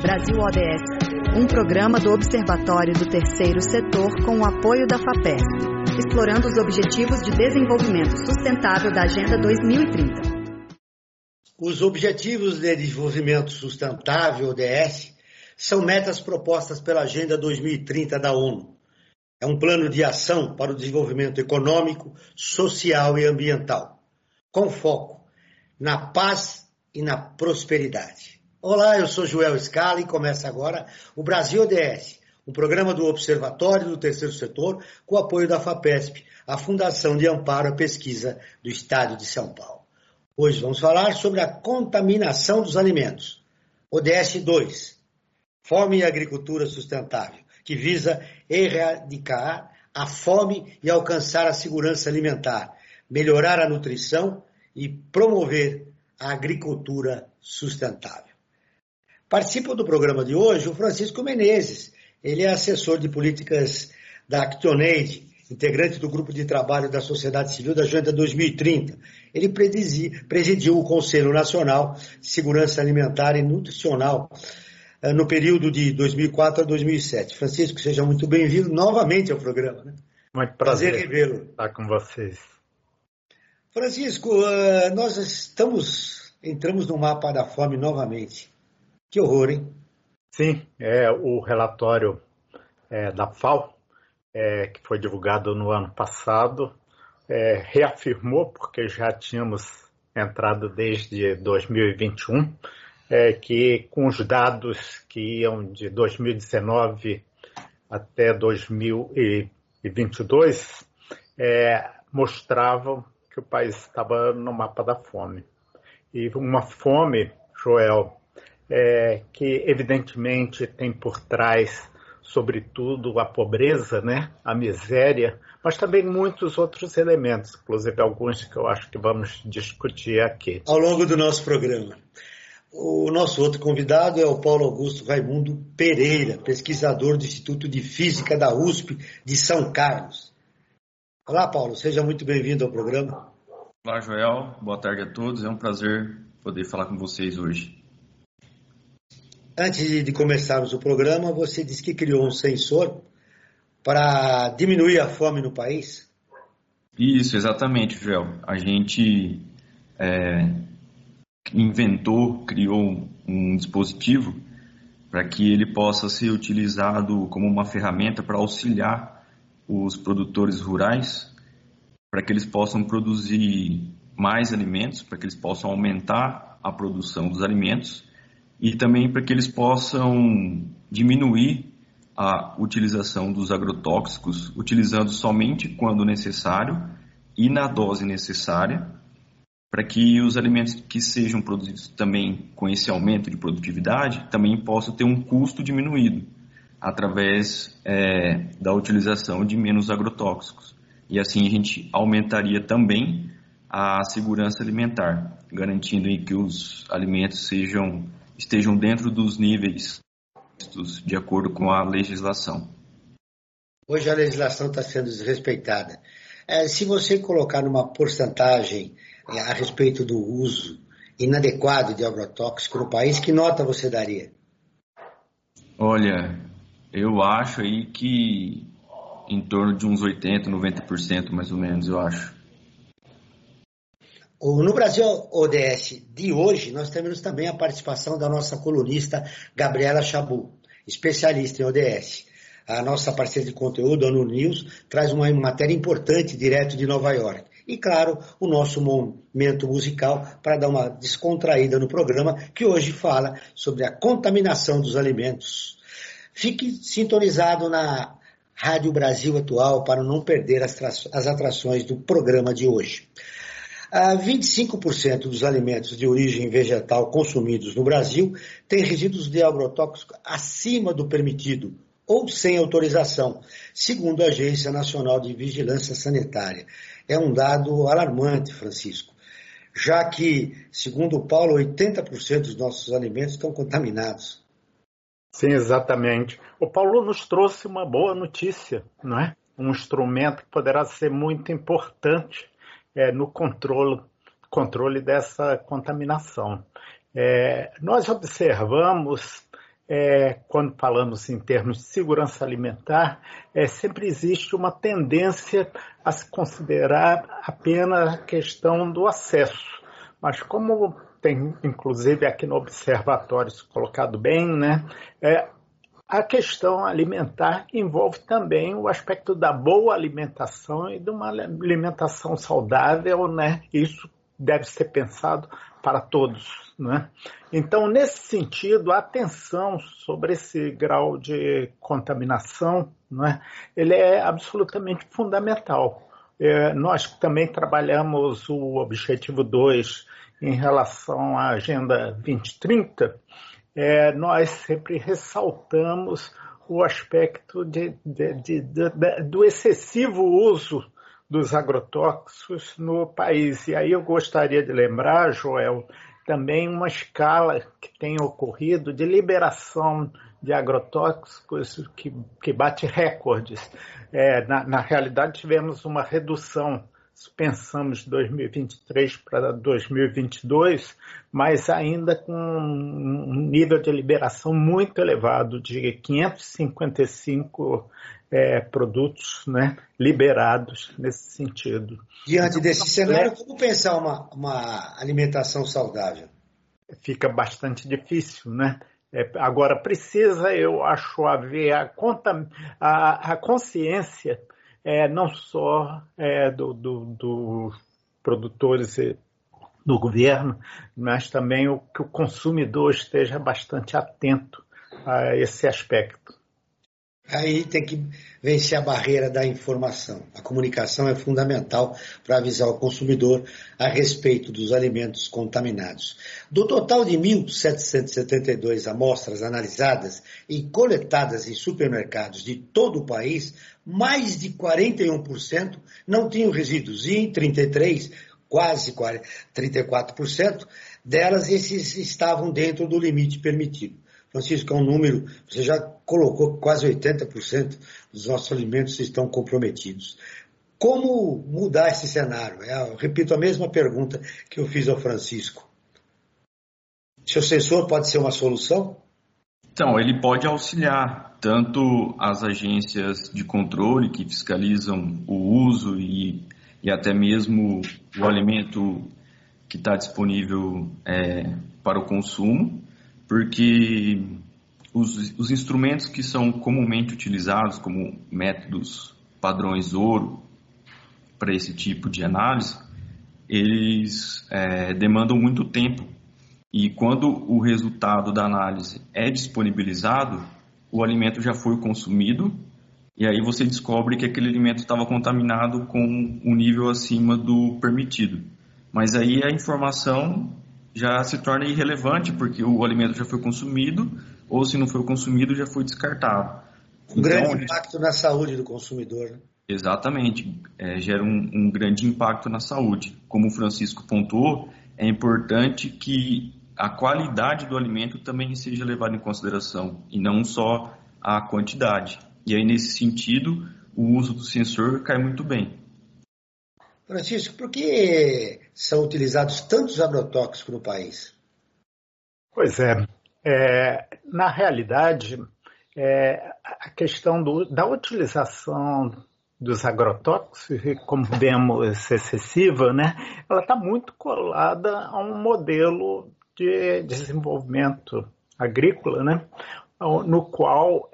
Brasil ODS, um programa do Observatório do Terceiro Setor com o apoio da FAPESP, explorando os Objetivos de Desenvolvimento Sustentável da Agenda 2030. Os Objetivos de Desenvolvimento Sustentável, ODS, são metas propostas pela Agenda 2030 da ONU. É um plano de ação para o desenvolvimento econômico, social e ambiental, com foco na paz e na prosperidade. Olá, eu sou Joel Scala e começa agora o Brasil ODS, um programa do Observatório do Terceiro Setor com o apoio da FAPESP, a Fundação de Amparo à Pesquisa do Estado de São Paulo. Hoje vamos falar sobre a contaminação dos alimentos. ODS 2, Fome e Agricultura Sustentável, que visa erradicar a fome e alcançar a segurança alimentar, melhorar a nutrição e promover a agricultura sustentável. Participa do programa de hoje o Francisco Menezes. Ele é assessor de políticas da ActionAid, integrante do grupo de trabalho da Sociedade Civil da Agenda 2030. Ele presidiu o Conselho Nacional de Segurança Alimentar e Nutricional no período de 2004 a 2007. Francisco, seja muito bem-vindo novamente ao programa. Né? Muito prazer revê-lo. Estar com vocês. Francisco, nós entramos no mapa da fome novamente. Que horror, hein? Sim, o relatório da FAO, que foi divulgado no ano passado, reafirmou, porque já tínhamos entrado desde 2021, que com os dados que iam de 2019 até 2022, mostravam que o país estava no mapa da fome. E uma fome, Joel, que evidentemente tem por trás, sobretudo, a pobreza, né? A miséria, mas também muitos outros elementos, inclusive alguns que eu acho que vamos discutir aqui. Ao longo do nosso programa. O nosso outro convidado é o Paulo Augusto Raimundo Pereira, pesquisador do Instituto de Física da USP de São Carlos. Olá, Paulo, seja muito bem-vindo ao programa. Olá, Joel, boa tarde a todos, é um prazer poder falar com vocês hoje. Antes de começarmos o programa, você disse que criou um sensor para diminuir a fome no país? Isso, exatamente, Joel. A gente criou um dispositivo para que ele possa ser utilizado como uma ferramenta para auxiliar os produtores rurais, para que eles possam produzir mais alimentos, para que eles possam aumentar a produção dos alimentos e também para que eles possam diminuir a utilização dos agrotóxicos, utilizando somente quando necessário e na dose necessária, para que os alimentos que sejam produzidos também com esse aumento de produtividade também possam ter um custo diminuído através da utilização de menos agrotóxicos. E assim a gente aumentaria também a segurança alimentar, garantindo que os alimentos estejam dentro dos níveis de acordo com a legislação. Hoje a legislação está sendo desrespeitada. Se você colocar numa porcentagem a respeito do uso inadequado de agrotóxico no país, que nota você daria? Olha, eu acho aí que em torno de uns 80%, 90% mais ou menos, eu acho. No Brasil ODS de hoje, nós temos também a participação da nossa colunista Gabriela Chabu, especialista em ODS. A nossa parceira de conteúdo, a ONU News, traz uma matéria importante direto de Nova York. E, claro, o nosso momento musical para dar uma descontraída no programa, que hoje fala sobre a contaminação dos alimentos. Fique sintonizado na Rádio Brasil Atual para não perder as atrações do programa de hoje. 25% dos alimentos de origem vegetal consumidos no Brasil têm resíduos de agrotóxico acima do permitido ou sem autorização, segundo a Agência Nacional de Vigilância Sanitária. É um dado alarmante, Francisco, já que, segundo o Paulo, 80% dos nossos alimentos estão contaminados. Sim, exatamente. O Paulo nos trouxe uma boa notícia, não é? Um instrumento que poderá ser muito importante no controle dessa contaminação. Nós observamos quando falamos em termos de segurança alimentar, sempre existe uma tendência a se considerar apenas a questão do acesso. Mas como tem, inclusive, aqui no Observatório colocado bem, né, a questão alimentar envolve também o aspecto da boa alimentação e de uma alimentação saudável, né? Isso deve ser pensado para todos, né? Então, nesse sentido, a atenção sobre esse grau de contaminação, né, ele é absolutamente fundamental. Nós também trabalhamos o objetivo 2 em relação à Agenda 2030, nós sempre ressaltamos o aspecto do excessivo uso dos agrotóxicos no país. E aí eu gostaria de lembrar, Joel, também uma escala que tem ocorrido de liberação de agrotóxicos que bate recordes. Na realidade, tivemos uma redução, se pensamos de 2023 para 2022, mas ainda com um nível de liberação muito elevado, de 555 produtos, né, liberados nesse sentido. Diante desse cenário, como pensar uma alimentação saudável? Fica bastante difícil, né? Agora, precisa, eu acho, haver a consciência não só dos produtores do governo, mas também que o consumidor esteja bastante atento a esse aspecto. Aí tem que vencer a barreira da informação. A comunicação é fundamental para avisar o consumidor a respeito dos alimentos contaminados. Do total de 1.772 amostras analisadas e coletadas em supermercados de todo o país, mais de 41% não tinham resíduos e em 33%, quase 34% delas esses estavam dentro do limite permitido. Francisco, é um número, você já colocou quase 80% dos nossos alimentos estão comprometidos. Como mudar esse cenário? Eu repito a mesma pergunta que eu fiz ao Francisco. Seu sensor pode ser uma solução? Então, ele pode auxiliar tanto as agências de controle que fiscalizam o uso e até mesmo o alimento que está disponível para o consumo, porque os instrumentos que são comumente utilizados como métodos padrões ouro para esse tipo de análise, eles demandam muito tempo. E quando o resultado da análise é disponibilizado, o alimento já foi consumido, e aí você descobre que aquele alimento estava contaminado com um nível acima do permitido. Mas aí a informação já se torna irrelevante, porque o alimento já foi consumido, ou se não foi consumido, já foi descartado. Um grande impacto na saúde do consumidor. Né? Exatamente, gera um grande impacto na saúde. Como o Francisco pontuou, é importante que a qualidade do alimento também seja levada em consideração, e não só a quantidade. E aí, nesse sentido, o uso do sensor cai muito bem. Francisco, por que são utilizados tantos agrotóxicos no país? Pois na realidade, a questão da utilização dos agrotóxicos, como vemos excessiva, né, ela está muito colada a um modelo de desenvolvimento agrícola, né, no qual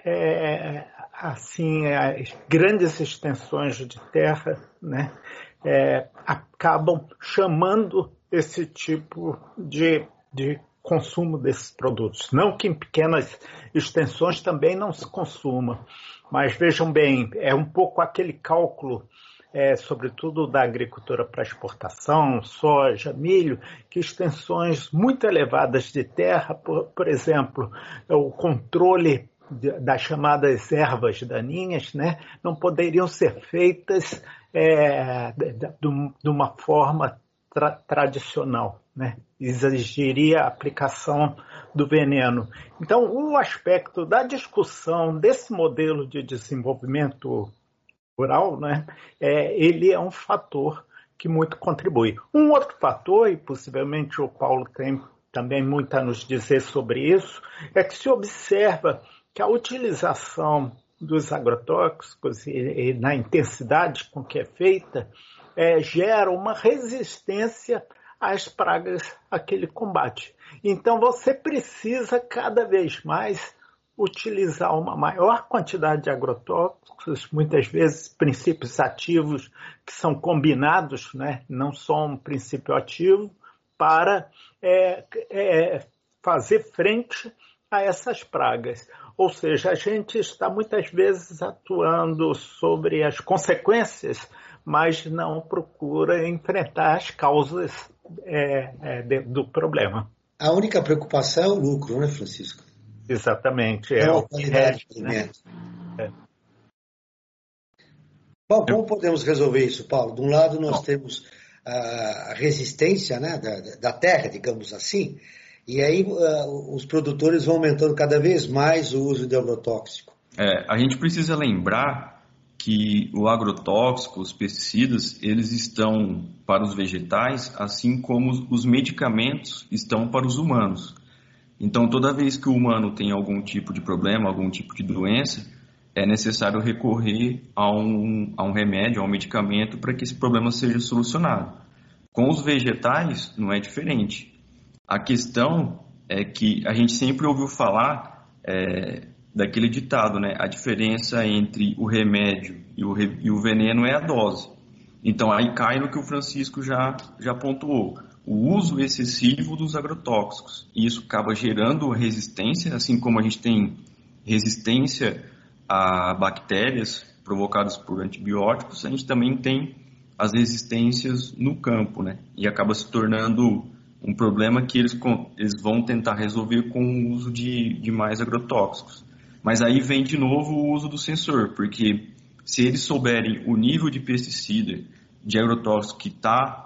grandes extensões de terra, né, acabam chamando esse tipo de consumo desses produtos. Não que em pequenas extensões também não se consuma, mas vejam bem, é um pouco aquele cálculo, sobretudo da agricultura para exportação, soja, milho, que extensões muito elevadas de terra, por exemplo, o controle das chamadas ervas daninhas, né, não poderiam ser feitas de uma forma tradicional, né? Exigiria a aplicação do veneno. Então, o aspecto da discussão desse modelo de desenvolvimento rural, né, ele é um fator que muito contribui. Um outro fator, e possivelmente o Paulo tem também muito a nos dizer sobre isso, é que se observa que a utilização dos agrotóxicos e na intensidade com que é feita, gera uma resistência às pragas àquele combate. Então você precisa cada vez mais utilizar uma maior quantidade de agrotóxicos, muitas vezes princípios ativos que são combinados, né? Não só um princípio ativo, para fazer frente a essas pragas. Ou seja, a gente está muitas vezes atuando sobre as consequências, mas não procura enfrentar as causas do problema. A única preocupação é o lucro, né, Francisco? Exatamente. É a qualidade do alimento. Né? Bom, como podemos resolver isso, Paulo? De um lado, nós temos a resistência, né, da terra, digamos assim, e aí os produtores vão aumentando cada vez mais o uso de agrotóxico. A gente precisa lembrar que o agrotóxico, os pesticidas, eles estão para os vegetais, assim como os medicamentos estão para os humanos. Então, toda vez que o humano tem algum tipo de problema, algum tipo de doença, é necessário recorrer a um remédio, a um medicamento, para que esse problema seja solucionado. Com os vegetais, não é diferente. A questão é que a gente sempre ouviu falar daquele ditado, né? A diferença entre o remédio e o veneno é a dose. Então, aí cai no que o Francisco já pontuou. O uso excessivo dos agrotóxicos. E isso acaba gerando resistência, assim como a gente tem resistência a bactérias provocadas por antibióticos, a gente também tem as resistências no campo, né? E acaba se tornando um problema que eles vão tentar resolver com o uso de mais agrotóxicos. Mas aí vem de novo o uso do sensor, porque se eles souberem o nível de pesticida, de agrotóxico que está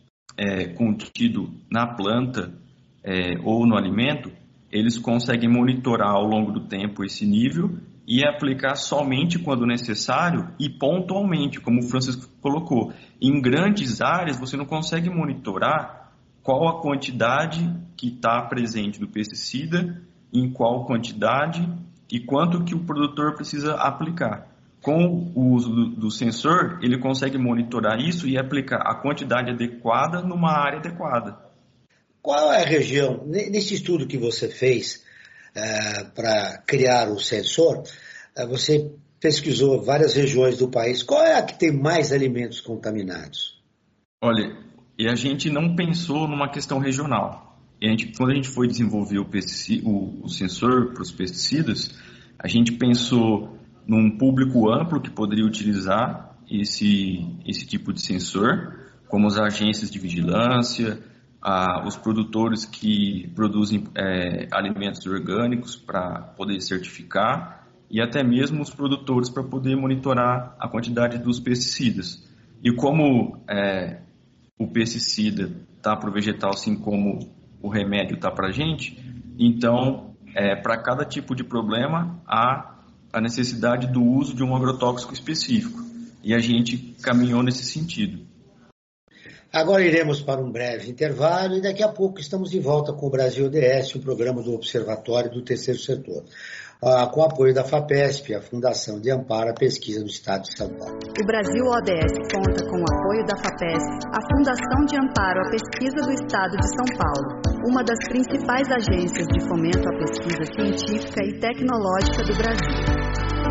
contido na planta ou no alimento, eles conseguem monitorar ao longo do tempo esse nível e aplicar somente quando necessário e pontualmente, como o Francisco colocou. Em grandes áreas você não consegue monitorar qual a quantidade que está presente do pesticida, em qual quantidade e quanto que o produtor precisa aplicar. Com o uso do sensor, ele consegue monitorar isso e aplicar a quantidade adequada numa área adequada. Qual é a região, nesse estudo que você fez para criar o sensor, você pesquisou várias regiões do país, qual é a que tem mais alimentos contaminados? Olha, e a gente não pensou numa questão regional. Quando a gente foi desenvolver o sensor para os pesticidas, a gente pensou num público amplo que poderia utilizar esse tipo de sensor, como as agências de vigilância, os produtores que produzem alimentos orgânicos para poder certificar e até mesmo os produtores para poder monitorar a quantidade dos pesticidas. E como o pesticida está para o vegetal, assim como o remédio está para a gente, então, para cada tipo de problema, há a necessidade do uso de um agrotóxico específico. E a gente caminhou nesse sentido. Agora iremos para um breve intervalo e daqui a pouco estamos de volta com o Brasil ODS, um programa do Observatório do Terceiro Setor, com o apoio da FAPESP, a Fundação de Amparo à Pesquisa do Estado de São Paulo. O Brasil ODS conta com o apoio da FAPESP, a Fundação de Amparo à Pesquisa do Estado de São Paulo, uma das principais agências de fomento à pesquisa científica e tecnológica do Brasil.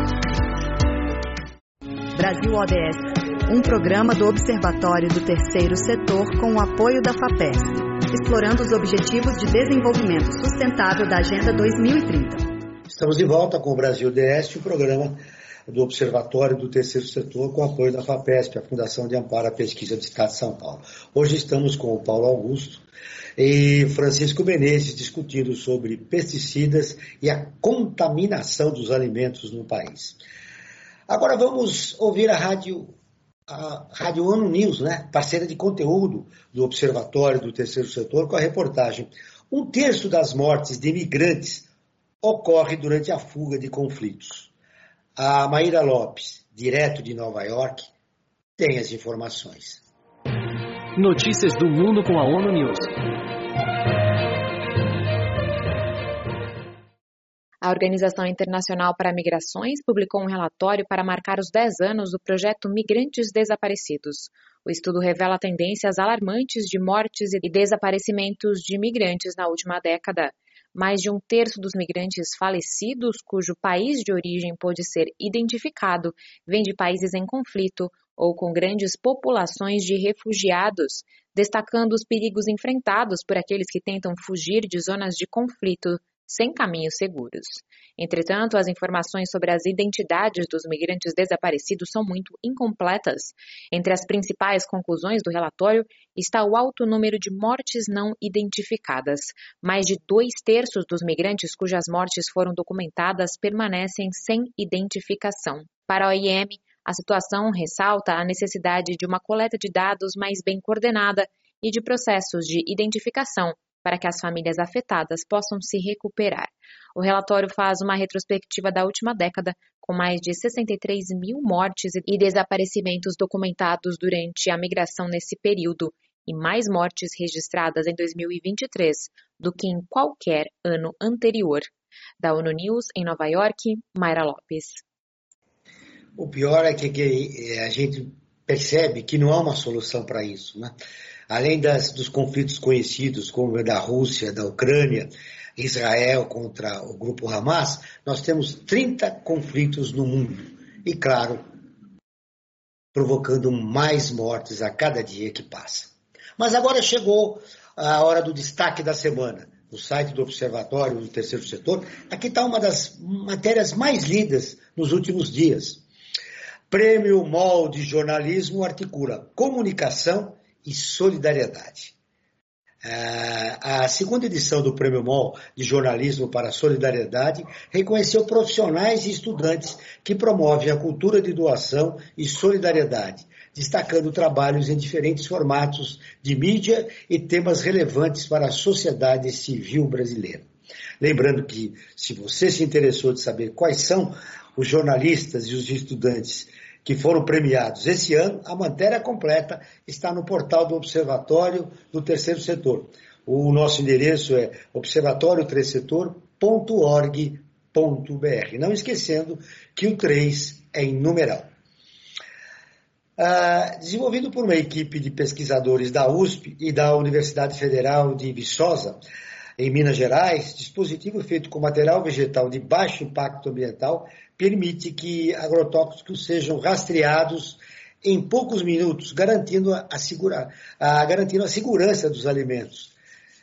Brasil ODS, um programa do Observatório do Terceiro Setor com o apoio da FAPESP, explorando os Objetivos de Desenvolvimento Sustentável da Agenda 2030. Estamos de volta com o Brasil DS, o programa do Observatório do Terceiro Setor com o apoio da FAPESP, a Fundação de Amparo à Pesquisa do Estado de São Paulo. Hoje estamos com o Paulo Augusto e Francisco Menezes discutindo sobre pesticidas e a contaminação dos alimentos no país. Agora vamos ouvir a Rádio ONU News, né? Parceira de conteúdo do Observatório do Terceiro Setor, com a reportagem: 1/3 das mortes de imigrantes ocorre durante a fuga de conflitos. A Maíra Lopes, direto de Nova York, tem as informações. Notícias do mundo com a ONU News. A Organização Internacional para Migrações publicou um relatório para marcar os 10 anos do projeto Migrantes Desaparecidos. O estudo revela tendências alarmantes de mortes e desaparecimentos de migrantes na última década. Mais de um terço dos migrantes falecidos, cujo país de origem pôde ser identificado, vem de países em conflito ou com grandes populações de refugiados, destacando os perigos enfrentados por aqueles que tentam fugir de zonas de conflito sem caminhos seguros. Entretanto, as informações sobre as identidades dos migrantes desaparecidos são muito incompletas. Entre as principais conclusões do relatório está o alto número de mortes não identificadas. Mais de 2/3 dos migrantes cujas mortes foram documentadas permanecem sem identificação. Para a OIM, a situação ressalta a necessidade de uma coleta de dados mais bem coordenada e de processos de identificação para que as famílias afetadas possam se recuperar. O relatório faz uma retrospectiva da última década, com mais de 63 mil mortes e desaparecimentos documentados durante a migração nesse período, e mais mortes registradas em 2023 do que em qualquer ano anterior. Da ONU News, em Nova York, Mayra Lopes. O pior é que a gente percebe que não há uma solução para isso, né? Além dos conflitos conhecidos, como o da Rússia, da Ucrânia, Israel contra o grupo Hamas, nós temos 30 conflitos no mundo. E, claro, provocando mais mortes a cada dia que passa. Mas agora chegou a hora do destaque da semana. No site do Observatório do Terceiro Setor, aqui está uma das matérias mais lidas nos últimos dias. Prêmio MOL de Jornalismo articula comunicação e solidariedade. A segunda edição do Prêmio MOL de Jornalismo para a Solidariedade reconheceu profissionais e estudantes que promovem a cultura de doação e solidariedade, destacando trabalhos em diferentes formatos de mídia e temas relevantes para a sociedade civil brasileira. Lembrando que, se você se interessou de saber quais são os jornalistas e os estudantes que foram premiados esse ano, a matéria completa está no portal do Observatório do Terceiro Setor. O nosso endereço é observatorioterceirsetor.org.br. Não esquecendo que o 3 é em numeral. Desenvolvido por uma equipe de pesquisadores da USP e da Universidade Federal de Viçosa, em Minas Gerais, dispositivo feito com material vegetal de baixo impacto ambiental permite que agrotóxicos sejam rastreados em poucos minutos, garantindo a segurança dos alimentos.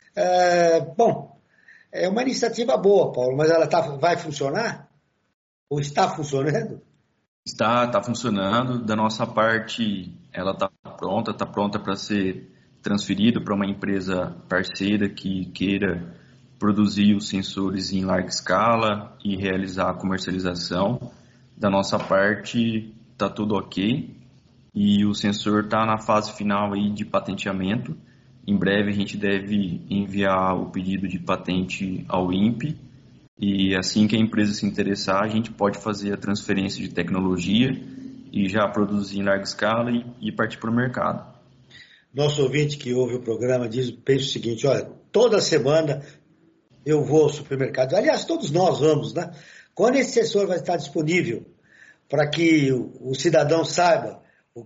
É uma iniciativa boa, Paulo, mas ela vai funcionar? Ou está funcionando? Está funcionando. Da nossa parte, ela está pronta para ser transferido para uma empresa parceira que queira produzir os sensores em larga escala e realizar a comercialização. Da nossa parte, está tudo ok e o sensor está na fase final aí de patenteamento. Em breve a gente deve enviar o pedido de patente ao INPE e assim que a empresa se interessar, a gente pode fazer a transferência de tecnologia e já produzir em larga escala e partir para o mercado. Nosso ouvinte que ouve o programa pensa o seguinte: olha, toda semana eu vou ao supermercado. Aliás, todos nós vamos, né? Quando esse sensor vai estar disponível para que o cidadão saiba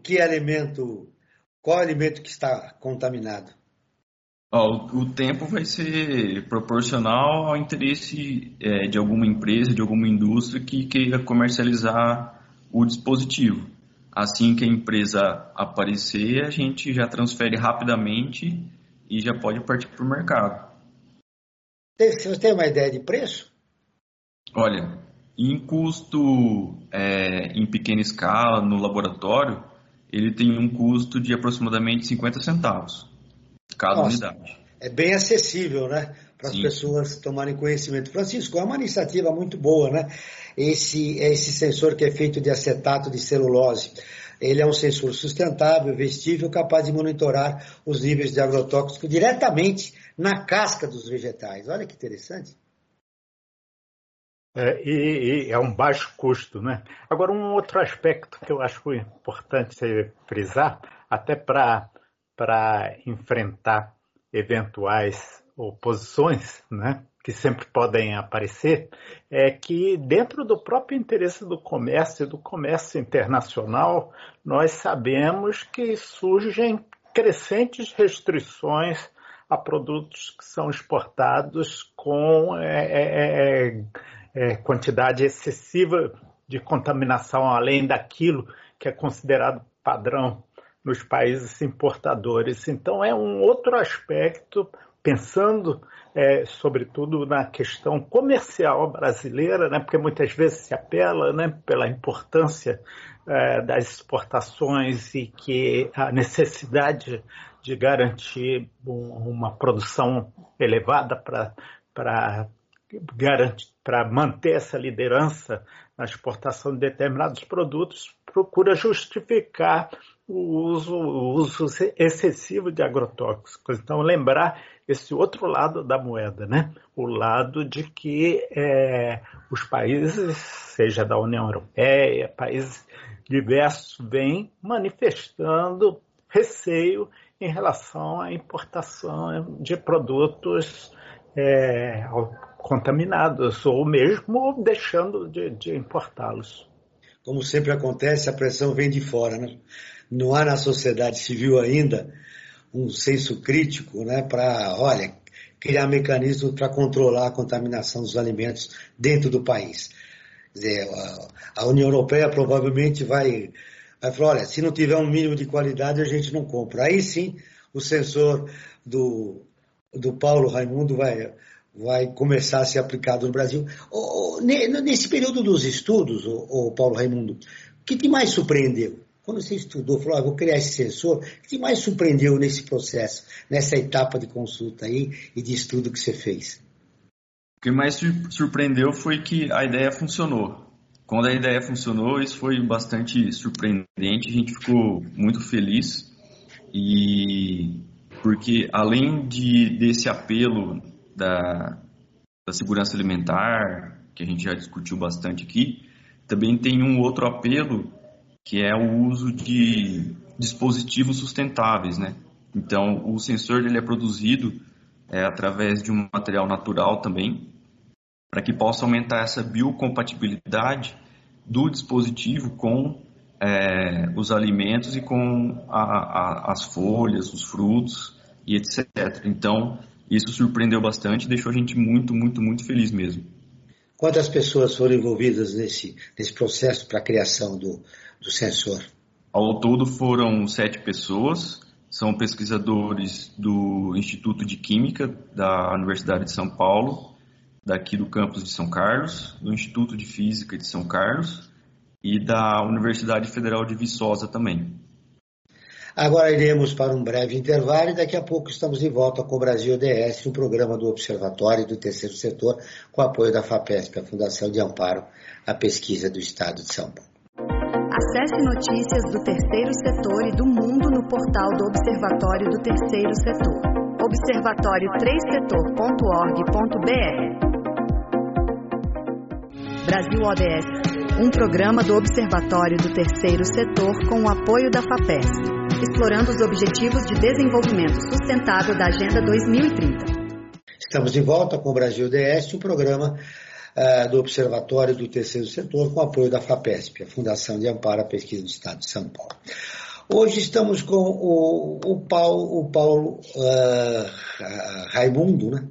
qual alimento que está contaminado? O tempo vai ser proporcional ao interesse de alguma empresa, de alguma indústria que queira comercializar o dispositivo. Assim que a empresa aparecer, a gente já transfere rapidamente e já pode partir para o mercado. Você tem uma ideia de preço? Olha, em custo em pequena escala, no laboratório, ele tem um custo de aproximadamente 50 centavos cada unidade. É bem acessível, né? Para as pessoas tomarem conhecimento. Francisco, é uma iniciativa muito boa, né? Esse sensor que é feito de acetato de celulose. Ele é um sensor sustentável, vestível, capaz de monitorar os níveis de agrotóxico diretamente na casca dos vegetais. Olha que interessante. E é um baixo custo, né? Agora, um outro aspecto que eu acho importante frisar, até para enfrentar eventuais oposições, né? que sempre podem aparecer, é que dentro do próprio interesse do comércio e do comércio internacional, nós sabemos que surgem crescentes restrições a produtos que são exportados com quantidade excessiva de contaminação, além daquilo que é considerado padrão nos países importadores. Então, é um outro aspecto, pensando sobretudo na questão comercial brasileira, né, porque muitas vezes se apela, né, pela importância das exportações e que a necessidade de garantir uma produção elevada para manter essa liderança na exportação de determinados produtos, procura justificar o uso excessivo de agrotóxicos. Então, lembrar esse outro lado da moeda, né? O lado de que os países, seja da União Europeia, países diversos, vêm manifestando receio em relação à importação de produtos contaminados, ou mesmo deixando de importá-los. Como sempre acontece, a pressão vem de fora, né? Não há na sociedade civil ainda um senso crítico, né, para, criar mecanismos para controlar a contaminação dos alimentos dentro do país. Quer dizer, a União Europeia provavelmente vai falar, se não tiver um mínimo de qualidade, a gente não compra. Aí sim, o sensor do Paulo Raimundo vai começar a ser aplicado no Brasil. Nesse período dos estudos, Paulo Raimundo, o que te mais surpreendeu? Quando você estudou, falou, vou criar esse sensor, o que te mais surpreendeu nesse processo, nessa etapa de consulta aí e de estudo que você fez? O que mais surpreendeu foi que a ideia funcionou. Quando a ideia funcionou, isso foi bastante surpreendente, a gente ficou muito feliz, porque além desse apelo da segurança alimentar, que a gente já discutiu bastante aqui, também tem um outro apelo, que é o uso de dispositivos sustentáveis, né? Então, o sensor ele é produzido através de um material natural também, para que possa aumentar essa biocompatibilidade do dispositivo com os alimentos e com as folhas, os frutos e etc. Então, isso surpreendeu bastante e deixou a gente muito, muito, muito feliz mesmo. Quantas pessoas foram envolvidas nesse processo para a criação do sensor? Ao todo foram 7 pessoas, são pesquisadores do Instituto de Química da Universidade de São Paulo, daqui do campus de São Carlos, do Instituto de Física de São Carlos e da Universidade Federal de Viçosa também. Agora iremos para um breve intervalo e daqui a pouco estamos de volta com o Brasil ODS, um programa do Observatório do Terceiro Setor, com apoio da FAPESP, a Fundação de Amparo à Pesquisa do Estado de São Paulo. Acesse notícias do Terceiro Setor e do mundo no portal do Observatório do Terceiro Setor, observatório3setor.org.br. Brasil ODS, um programa do Observatório do Terceiro Setor com o apoio da FAPESP, explorando os Objetivos de Desenvolvimento Sustentável da Agenda 2030. Estamos de volta com o Brasil ODS, um programa do Observatório do Terceiro Setor, com apoio da FAPESP, a Fundação de Amparo à Pesquisa do Estado de São Paulo. Hoje estamos com o Paulo Raimundo, né?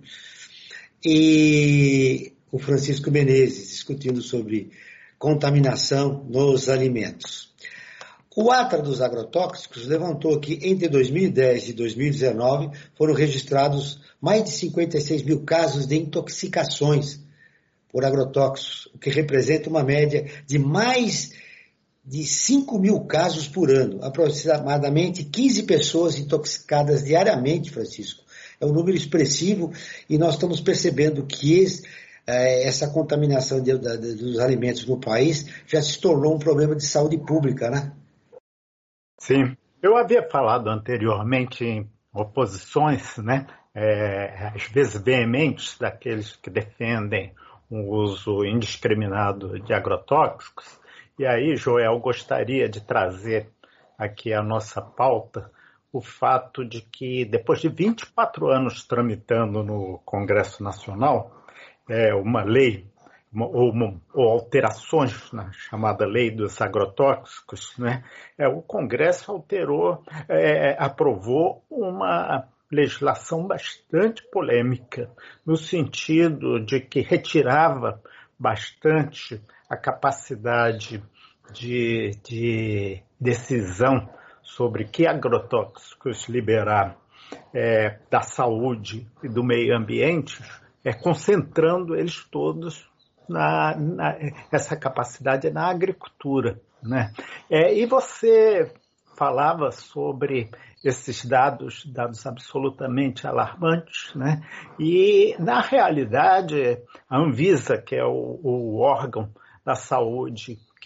E o Francisco Menezes, discutindo sobre contaminação nos alimentos. O ATRA dos agrotóxicos levantou que entre 2010 e 2019 foram registrados mais de 56 mil casos de intoxicações por agrotóxicos, o que representa uma média de mais de 5 mil casos por ano, aproximadamente 15 pessoas intoxicadas diariamente, Francisco. É um número expressivo e nós estamos percebendo que essa contaminação dos alimentos no país já se tornou um problema de saúde pública, né? Sim, eu havia falado anteriormente em oposições, né, às vezes veementes, daqueles que defendem o uso indiscriminado de agrotóxicos. E aí, Joel, gostaria de trazer aqui a nossa pauta o fato de que, depois de 24 anos tramitando no Congresso Nacional, uma lei ou alterações na chamada lei dos agrotóxicos, né? O Congresso aprovou uma legislação bastante polêmica, no sentido de que retirava bastante a capacidade de decisão sobre que agrotóxicos liberar da saúde e do meio ambiente, concentrando eles todos essa capacidade na agricultura, né? E você falava sobre esses dados absolutamente alarmantes, né? E, na realidade, a Anvisa, que é o órgão da saúde que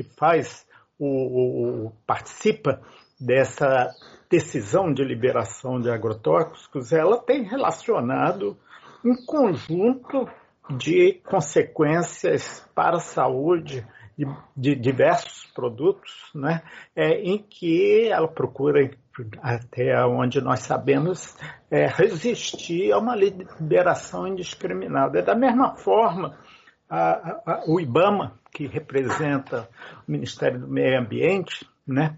participa dessa decisão de liberação de agrotóxicos, ela tem relacionado um conjunto de consequências para a saúde de diversos produtos, né? Em que ela procura, até onde nós sabemos, resistir a uma liberação indiscriminada. Da mesma forma, o IBAMA, que representa o Ministério do Meio Ambiente, né?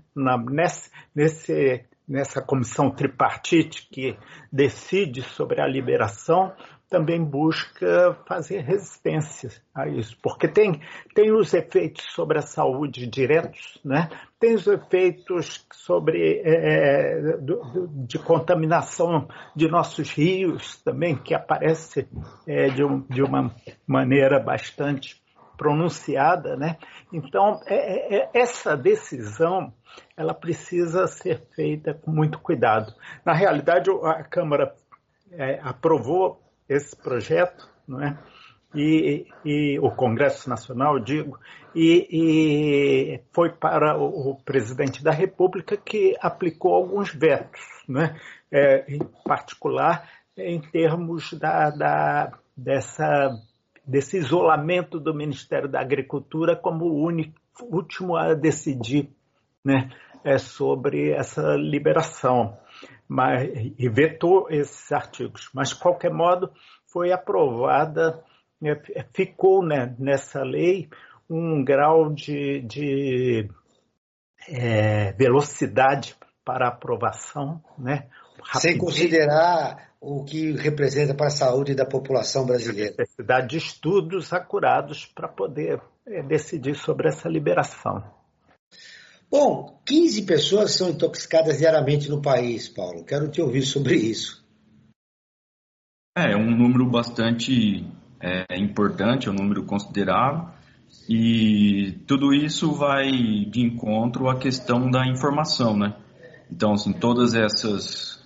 Nessa comissão tripartite que decide sobre a liberação, também busca fazer resistência a isso, porque tem os efeitos sobre a saúde diretos, né? Tem os efeitos sobre de contaminação de nossos rios também, que aparece de uma maneira bastante pronunciada, né? Então, essa decisão ela precisa ser feita com muito cuidado. Na realidade, a Câmara aprovou esse projeto, não é? E o Congresso Nacional, e foi para o presidente da República, que aplicou alguns vetos, né? Em particular em termos desse isolamento do Ministério da Agricultura como o último a decidir, né? Sobre essa liberação. E vetou esses artigos. Mas, de qualquer modo, foi aprovada, ficou, né, nessa lei um grau de velocidade para aprovação, né? Sem considerar o que representa para a saúde da população brasileira. Necessidade de estudos acurados para poder decidir sobre essa liberação. Bom, 15 pessoas são intoxicadas diariamente no país, Paulo. Quero te ouvir sobre isso. É um número bastante importante, é um número considerável. E tudo isso vai de encontro à questão da informação, né? Então, assim, todas essas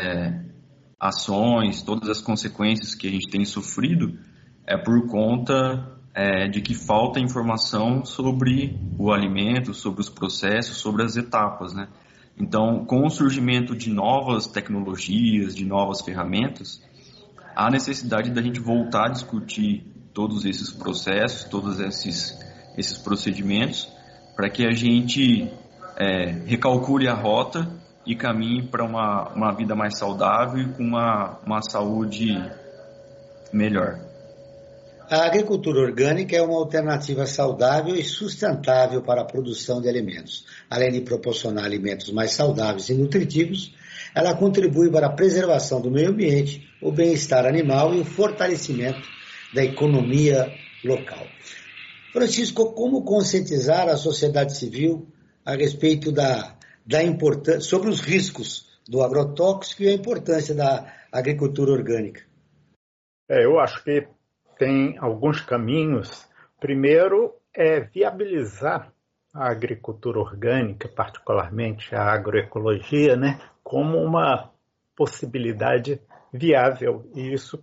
ações, todas as consequências que a gente tem sofrido é por conta de que falta informação sobre o alimento, sobre os processos, sobre as etapas, né? Então, com o surgimento de novas tecnologias, de novas ferramentas, há necessidade da gente voltar a discutir todos esses processos, todos esses procedimentos, para que a gente recalcule a rota e caminhe para uma vida mais saudável e com uma saúde melhor. A agricultura orgânica é uma alternativa saudável e sustentável para a produção de alimentos. Além de proporcionar alimentos mais saudáveis e nutritivos, ela contribui para a preservação do meio ambiente, o bem-estar animal e o fortalecimento da economia local. Francisco, como conscientizar a sociedade civil a respeito da importância, sobre os riscos do agrotóxico e a importância da agricultura orgânica? Eu acho que tem alguns caminhos. Primeiro é viabilizar a agricultura orgânica, particularmente a agroecologia, né, como uma possibilidade viável. E isso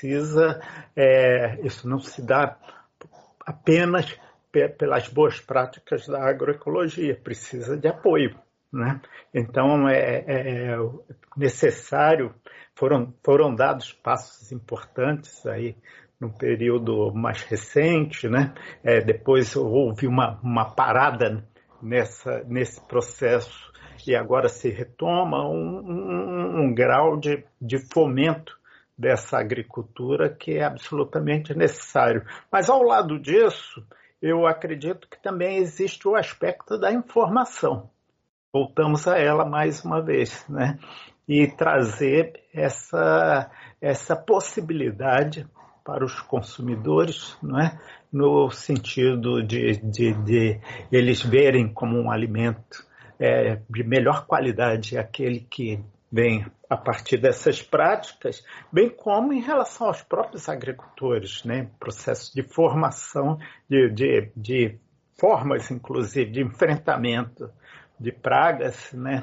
isso não se dá apenas pelas boas práticas da agroecologia, precisa de apoio, né? Então é necessário, foram dados passos importantes aí no período mais recente, né? Depois houve uma parada nesse processo e agora se retoma um grau de fomento dessa agricultura que é absolutamente necessário. Mas, ao lado disso, eu acredito que também existe o aspecto da informação. Voltamos a ela mais uma vez, né? E trazer essa possibilidade para os consumidores, não é? No sentido de eles verem como um alimento de melhor qualidade aquele que vem a partir dessas práticas, bem como em relação aos próprios agricultores, né? Processo de formação, de formas, inclusive, de enfrentamento de pragas, né?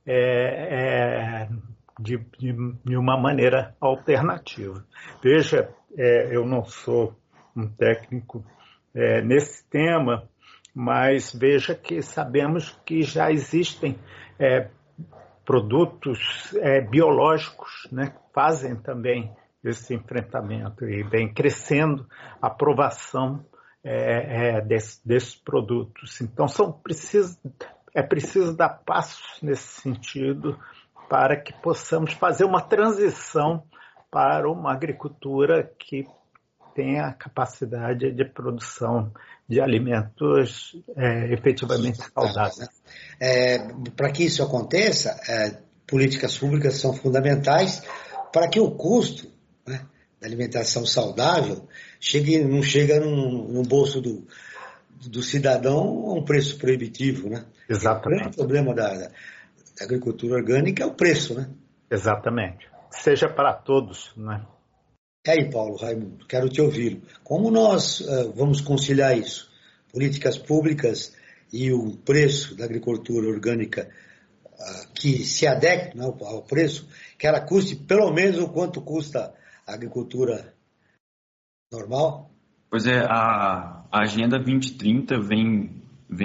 De uma maneira alternativa. Veja, eu não sou um técnico nesse tema, mas veja que sabemos que já existem produtos biológicos, né, que fazem também esse enfrentamento e vem crescendo a aprovação desses produtos. Então, é preciso dar passos nesse sentido para que possamos fazer uma transição para uma agricultura que tenha a capacidade de produção de alimentos efetivamente saudáveis. Para que isso aconteça, políticas públicas são fundamentais para que o custo, né, da alimentação saudável não chega no bolso do cidadão a um preço proibitivo, né? Exatamente. O grande problema da agricultura orgânica é o preço, né? Exatamente. Seja para todos, né? E aí, Paulo Raimundo, quero te ouvi-lo. Como nós vamos conciliar isso? Políticas públicas e o preço da agricultura orgânica que se adeque, né, ao preço, que ela custe pelo menos o quanto custa a agricultura normal? Pois é, a Agenda 2030 vem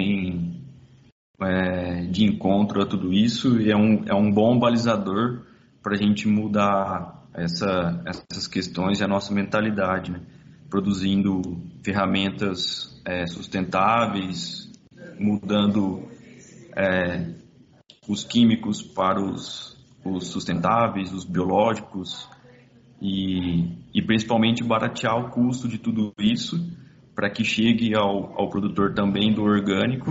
de encontro a tudo isso e é um bom balizador para a gente mudar essas questões e a nossa mentalidade, né? Produzindo ferramentas sustentáveis, mudando os químicos para os sustentáveis, os biológicos e principalmente baratear o custo de tudo isso para que chegue ao produtor também do orgânico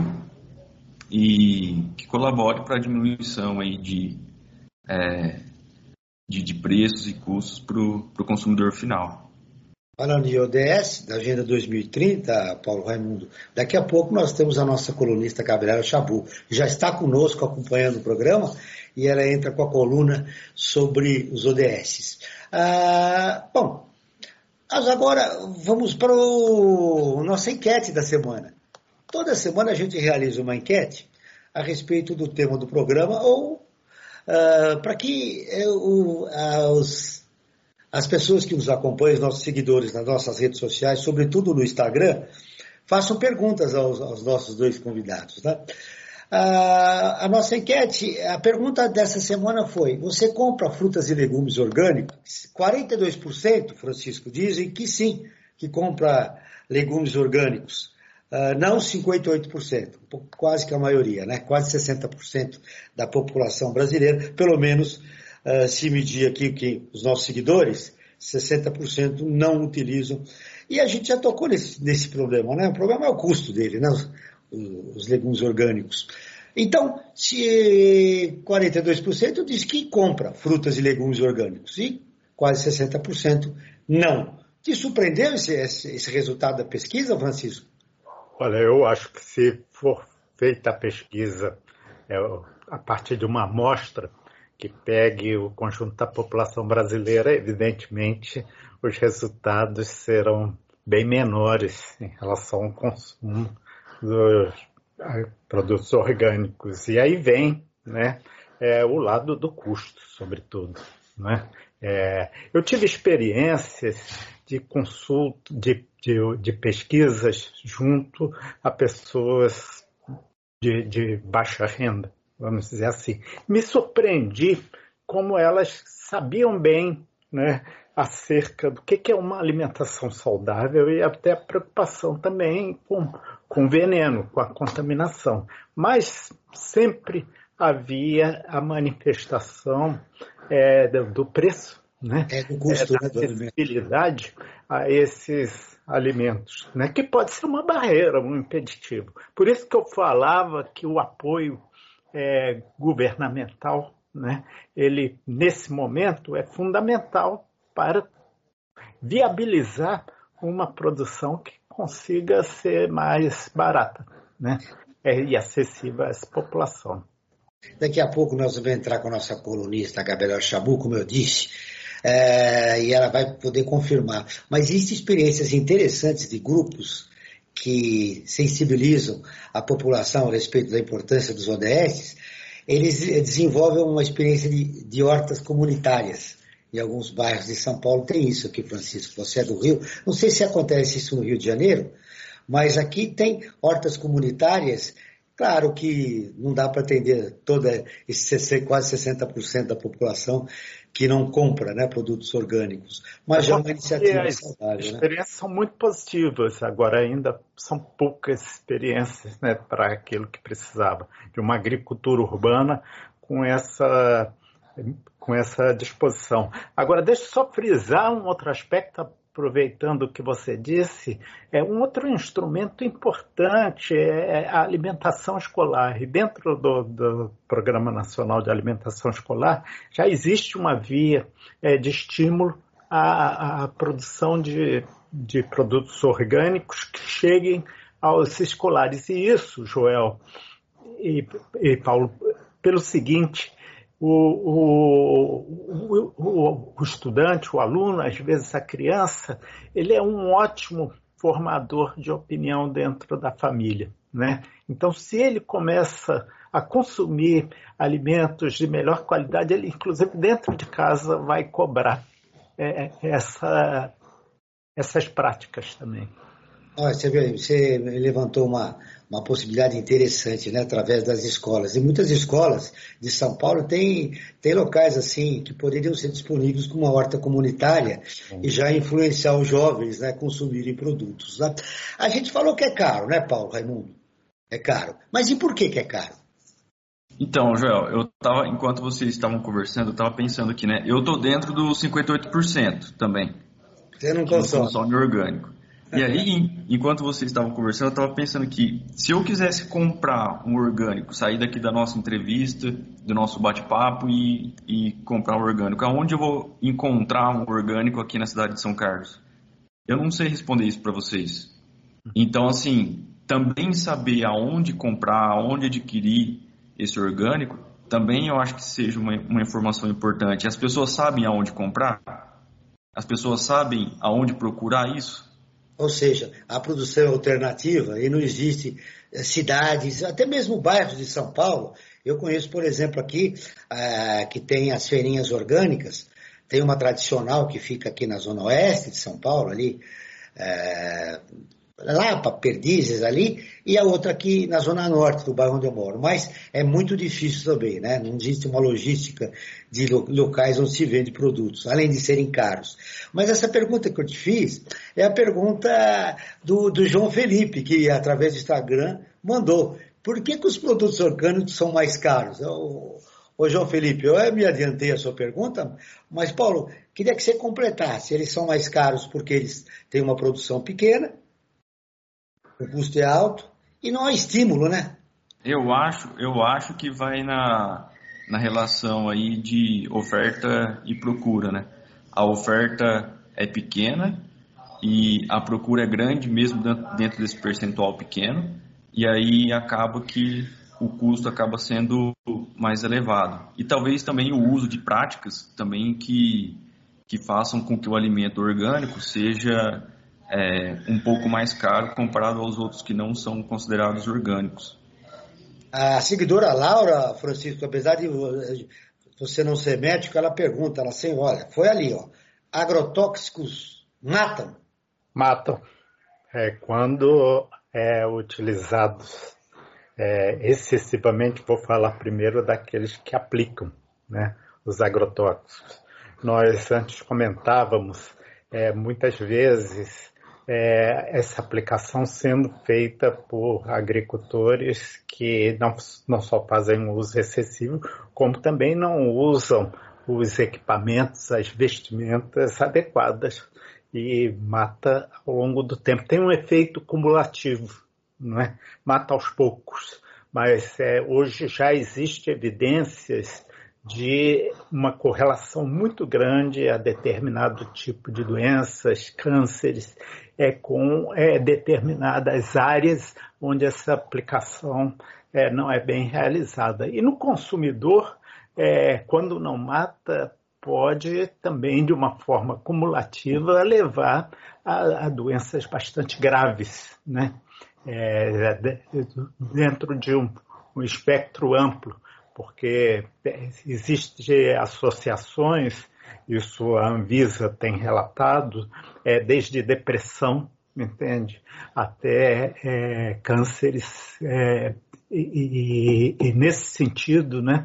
e que colabore para a diminuição aí de preços e custos para o consumidor final. Falando de ODS, da Agenda 2030, Paulo Raimundo, daqui a pouco nós temos a nossa colunista Gabriela Chabu, que já está conosco acompanhando o programa, e ela entra com a coluna sobre os ODS. Bom, nós agora vamos para a nossa enquete da semana. Toda semana a gente realiza uma enquete a respeito do tema do programa ou para que as pessoas que nos acompanham, os nossos seguidores nas nossas redes sociais, sobretudo no Instagram, façam perguntas aos nossos dois convidados, né? A nossa enquete, a pergunta dessa semana foi: você compra frutas e legumes orgânicos? 42%, Francisco, dizem que sim, que compra legumes orgânicos. Não 58%, quase que a maioria, né? Quase 60% da população brasileira, pelo menos se medir aqui que os nossos seguidores, 60% não utilizam. E a gente já tocou nesse problema, né? O problema é o custo dele, né? Os legumes orgânicos. Então, se 42% diz que compra frutas e legumes orgânicos e quase 60% não. Te surpreendeu esse resultado da pesquisa, Francisco? Olha, eu acho que se for feita a pesquisa a partir de uma amostra que pegue o conjunto da população brasileira, evidentemente os resultados serão bem menores em relação ao consumo dos produtos orgânicos. E aí vem, né, o lado do custo, sobretudo, né? Eu tive experiências de consulta, de pesquisas junto a pessoas de baixa renda, vamos dizer assim. Me surpreendi como elas sabiam bem, né, acerca do que é uma alimentação saudável e até a preocupação também com veneno, com a contaminação. Mas sempre havia a manifestação do preço, né? Do custo, da acessibilidade a esses alimentos, né? Que pode ser uma barreira, um impeditivo. Por isso que eu falava que o apoio governamental, né? Ele, nesse momento, é fundamental para viabilizar uma produção que consiga ser mais barata, né? E acessível a essa população. Daqui a pouco nós vamos entrar com a nossa colunista, Gabriela Chabu, como eu disse, e ela vai poder confirmar. Mas existem experiências interessantes de grupos que sensibilizam a população a respeito da importância dos ODS. Eles desenvolvem uma experiência de hortas comunitárias. Em alguns bairros de São Paulo tem isso aqui, Francisco. Você é do Rio. Não sei se acontece isso no Rio de Janeiro, mas aqui tem hortas comunitárias. Claro que não dá para atender toda esse quase 60% da população que não compra, né, produtos orgânicos. Mas já é uma iniciativa saudável. As experiências são muito positivas. Agora ainda são poucas experiências, né, para aquilo que precisava. De uma agricultura urbana com essa disposição. Agora, deixa eu só frisar um outro aspecto, aproveitando o que você disse, um outro instrumento importante é a alimentação escolar. E dentro do Programa Nacional de Alimentação Escolar já existe uma via de estímulo à produção de produtos orgânicos que cheguem aos escolares. E isso, Joel e Paulo, pelo seguinte: o estudante, o aluno, às vezes a criança, ele é um ótimo formador de opinião dentro da família, né? Então, se ele começa a consumir alimentos de melhor qualidade, ele, inclusive, dentro de casa, vai cobrar essas práticas também. Olha, você levantou uma possibilidade interessante, né, através das escolas. E muitas escolas de São Paulo têm locais assim que poderiam ser disponíveis com uma horta comunitária e já influenciar os jovens, né, a consumirem produtos. Né? A gente falou que é caro, né, Paulo Raimundo? É caro. Mas e por que é caro? Então, Joel, enquanto vocês estavam conversando, eu estava pensando aqui, né? Eu estou dentro dos 58% também. Você não consome orgânico. E aí, enquanto vocês estavam conversando, eu estava pensando que se eu quisesse comprar um orgânico, sair daqui da nossa entrevista, do nosso bate-papo e comprar um orgânico, aonde eu vou encontrar um orgânico aqui na cidade de São Carlos? Eu não sei responder isso para vocês. Então, assim, também saber aonde comprar, aonde adquirir esse orgânico, também eu acho que seja uma informação importante. As pessoas sabem aonde comprar? As pessoas sabem aonde procurar isso? Ou seja, a produção é alternativa e não existe cidades, até mesmo bairros de São Paulo. Eu conheço, por exemplo, aqui, que tem as feirinhas orgânicas. Tem uma tradicional que fica aqui na zona oeste de São Paulo, ali, lá para Perdizes ali, e a outra aqui na zona norte do bairro onde eu moro. Mas é muito difícil também, né? Não existe uma logística de locais onde se vende produtos, além de serem caros. Mas essa pergunta que eu te fiz é a pergunta do João Felipe, que através do Instagram mandou. Por que os produtos orgânicos são mais caros? Ô João Felipe, eu me adiantei a sua pergunta, mas Paulo, queria que você completasse. Eles são mais caros porque eles têm uma produção pequena, o custo é alto e não há estímulo, né? Eu acho que vai na relação aí de oferta e procura, né? A oferta é pequena e a procura é grande mesmo dentro desse percentual pequeno, e aí acaba que o custo acaba sendo mais elevado. E talvez também o uso de práticas também que façam com que o alimento orgânico seja um pouco mais caro comparado aos outros que não são considerados orgânicos. A seguidora Laura, Francisco, apesar de você não ser médico, ela pergunta, ela assim, olha, foi ali, ó, agrotóxicos matam? Matam. Quando utilizados excessivamente, vou falar primeiro daqueles que aplicam, né, os agrotóxicos. Nós antes comentávamos muitas vezes essa aplicação sendo feita por agricultores que não só fazem um uso excessivo, como também não usam os equipamentos, as vestimentas adequadas e mata ao longo do tempo. Tem um efeito cumulativo, não é? Mata aos poucos, mas hoje já existem evidências de uma correlação muito grande a determinado tipo de doenças, cânceres, com determinadas áreas onde essa aplicação não é bem realizada. E no consumidor, quando não mata, pode também, de uma forma cumulativa, levar a doenças bastante graves, né? Dentro de um espectro amplo, porque existem associações, isso a Anvisa tem relatado, desde depressão, entende? Até cânceres, e nesse sentido, né,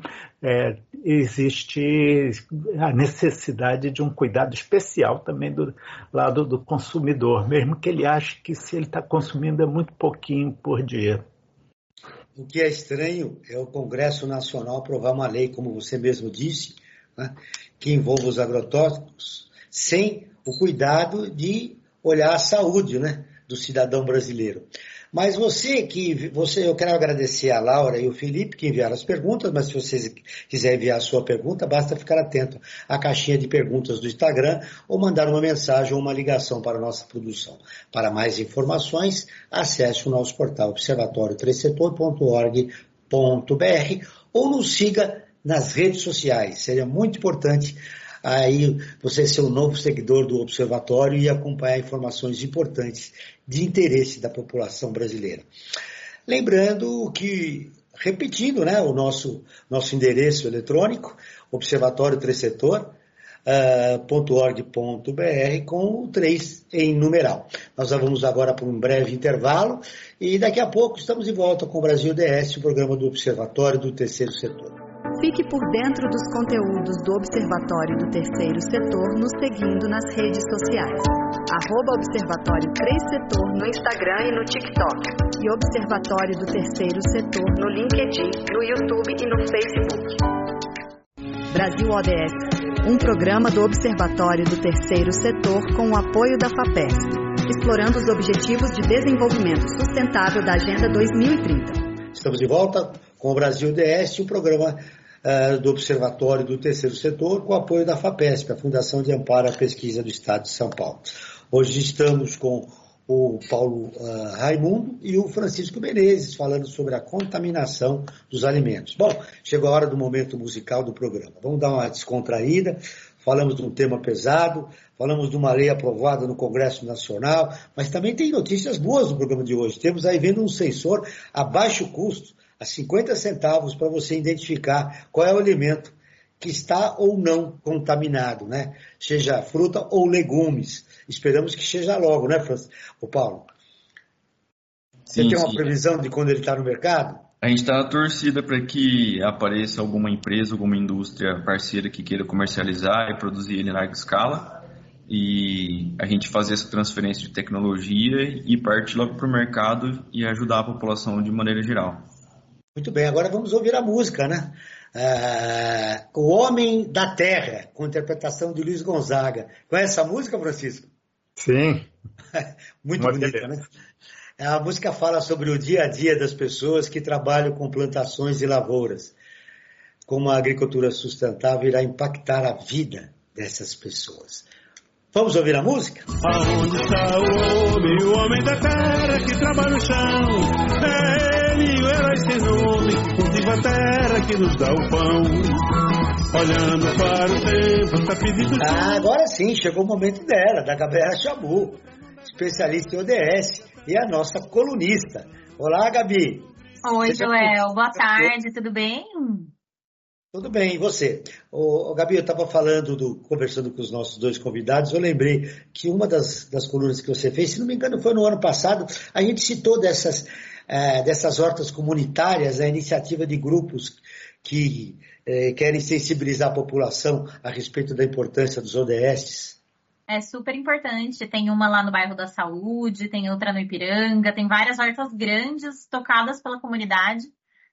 existe a necessidade de um cuidado especial também do lado do consumidor, mesmo que ele ache que se ele está consumindo é muito pouquinho por dia. O que é estranho é o Congresso Nacional aprovar uma lei, como você mesmo disse, né, que envolva os agrotóxicos, sem o cuidado de olhar a saúde, né, do cidadão brasileiro. Mas eu quero agradecer a Laura e o Felipe que enviaram as perguntas, mas se você quiser enviar a sua pergunta, basta ficar atento à caixinha de perguntas do Instagram ou mandar uma mensagem ou uma ligação para a nossa produção. Para mais informações, acesse o nosso portal observatório3setor.org.br ou nos siga nas redes sociais. Seria muito importante aí você ser um novo seguidor do Observatório e acompanhar informações importantes de interesse da população brasileira. Lembrando que, repetindo, né, o nosso endereço eletrônico, observatório3setor.org.br com o 3 em numeral. Nós vamos agora para um breve intervalo e daqui a pouco estamos de volta com o Brasil DS, o programa do Observatório do Terceiro Setor. Fique por dentro dos conteúdos do Observatório do Terceiro Setor nos seguindo nas redes sociais. @Observatório 3 Setor no Instagram e no TikTok. E Observatório do Terceiro Setor no LinkedIn, no YouTube e no Facebook. Brasil ODS, um programa do Observatório do Terceiro Setor com o apoio da FAPESP, explorando os Objetivos de Desenvolvimento Sustentável da Agenda 2030. Estamos de volta com o Brasil DS, o programa do Observatório do Terceiro Setor, com o apoio da FAPESP, a Fundação de Amparo à Pesquisa do Estado de São Paulo. Hoje estamos com o Paulo Raimundo e o Francisco Menezes, falando sobre a contaminação dos alimentos. Bom, chegou a hora do momento musical do programa. Vamos dar uma descontraída, falamos de um tema pesado, falamos de uma lei aprovada no Congresso Nacional, mas também tem notícias boas no programa de hoje. Temos aí vendo um sensor a baixo custo, a 50 centavos, para você identificar qual é o alimento que está ou não contaminado, né? Seja fruta ou legumes. Esperamos que seja logo, né, Paulo? Você tem uma previsão de quando ele está no mercado? A gente está na torcida para que apareça alguma empresa, alguma indústria parceira que queira comercializar e produzir ele em larga escala. E a gente fazer essa transferência de tecnologia e partir logo para o mercado e ajudar a população de maneira geral. Muito bem, agora vamos ouvir a música, né? O Homem da Terra, com interpretação de Luiz Gonzaga. Conhece essa música, Francisco? Sim. Muito bonita, né? A música fala sobre o dia a dia das pessoas que trabalham com plantações e lavouras. Como a agricultura sustentável irá impactar a vida dessas pessoas. Vamos ouvir a música? Aonde está o homem da terra que trabalha no chão? É ele, o herói sem nome, que cultiva a terra que nos dá o pão. Olhando para o tempo, está pedindo... Agora sim, chegou o momento dela, da Gabriela Chabu, especialista em ODS e a nossa colunista. Olá, Gabi. Oi, Joel. Boa tarde, tudo bem? Tudo bem, e você? Gabi, eu estava conversando com os nossos dois convidados, eu lembrei que uma das colunas que você fez, se não me engano foi no ano passado, a gente citou dessas hortas comunitárias, a iniciativa de grupos que querem sensibilizar a população a respeito da importância dos ODS. É super importante, tem uma lá no bairro da Saúde, tem outra no Ipiranga, tem várias hortas grandes tocadas pela comunidade,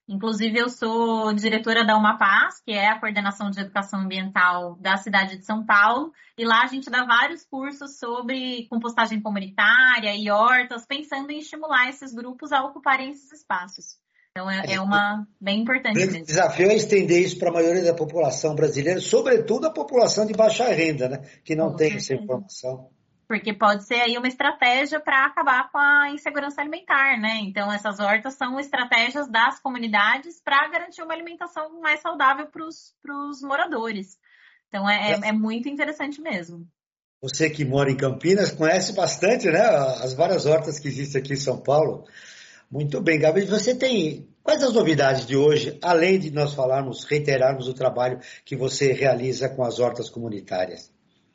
Inclusive, eu sou diretora da UMAPAS, que é a Coordenação de Educação Ambiental da cidade de São Paulo, e lá a gente dá vários cursos sobre compostagem comunitária e hortas, pensando em estimular esses grupos a ocuparem esses espaços. Então, é uma bem importante mesmo. O desafio é estender isso para a maioria da população brasileira, sobretudo a população de baixa renda, né? Que não tem essa informação. Porque pode ser aí uma estratégia para acabar com a insegurança alimentar, né? Então, essas hortas são estratégias das comunidades para garantir uma alimentação mais saudável para os moradores. Então, é muito interessante mesmo. Você que mora em Campinas conhece bastante, né? As várias hortas que existem aqui em São Paulo. Muito bem, Gabi. Você tem... Quais as novidades de hoje, além de nós reiterarmos o trabalho que você realiza com as hortas comunitárias?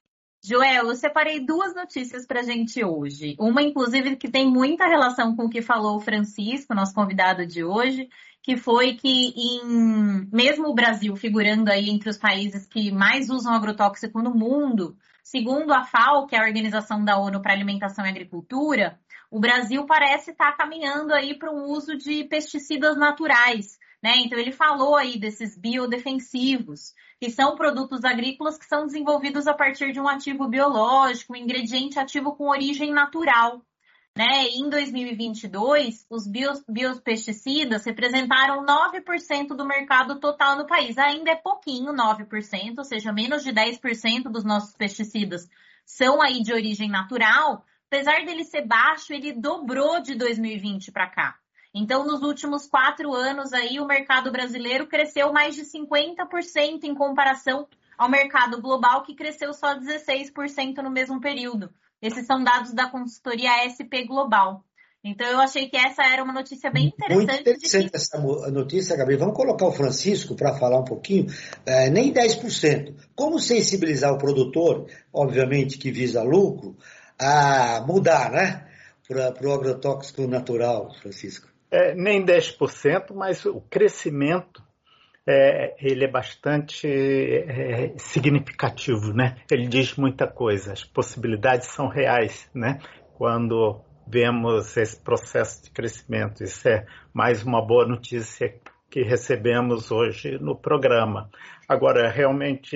Joel, eu separei 2 notícias para a gente hoje. Uma, inclusive, que tem muita relação com o que falou o Francisco, nosso convidado de hoje, que foi que, mesmo o Brasil figurando aí entre os países que mais usam agrotóxico no mundo, segundo a FAO, que é a Organização da ONU para Alimentação e Agricultura, o Brasil parece estar caminhando aí para um uso de pesticidas naturais, né? Então, ele falou aí desses biodefensivos, que são produtos agrícolas que são desenvolvidos a partir de um ativo biológico, um ingrediente ativo com origem natural, né? E em 2022, os biopesticidas representaram 9% do mercado total no país. Ainda é pouquinho, 9%, ou seja, menos de 10% dos nossos pesticidas são aí de origem natural. Apesar dele ser baixo, ele dobrou de 2020 para cá. Então, nos últimos 4 anos, aí, o mercado brasileiro cresceu mais de 50% em comparação ao mercado global, que cresceu só 16% no mesmo período. Esses são dados da consultoria SP Global. Então, eu achei que essa era uma notícia bem interessante. Muito interessante essa notícia, Gabi. Vamos colocar o Francisco para falar um pouquinho. Nem 10%. Como sensibilizar o produtor, obviamente que visa lucro, a mudar, né? Para o agrotóxico natural, Francisco. Nem 10%, mas o crescimento ele é bastante significativo, né? Ele diz muita coisa, as possibilidades são reais, né? Quando vemos esse processo de crescimento. Isso é mais uma boa notícia que recebemos hoje no programa. Agora, realmente,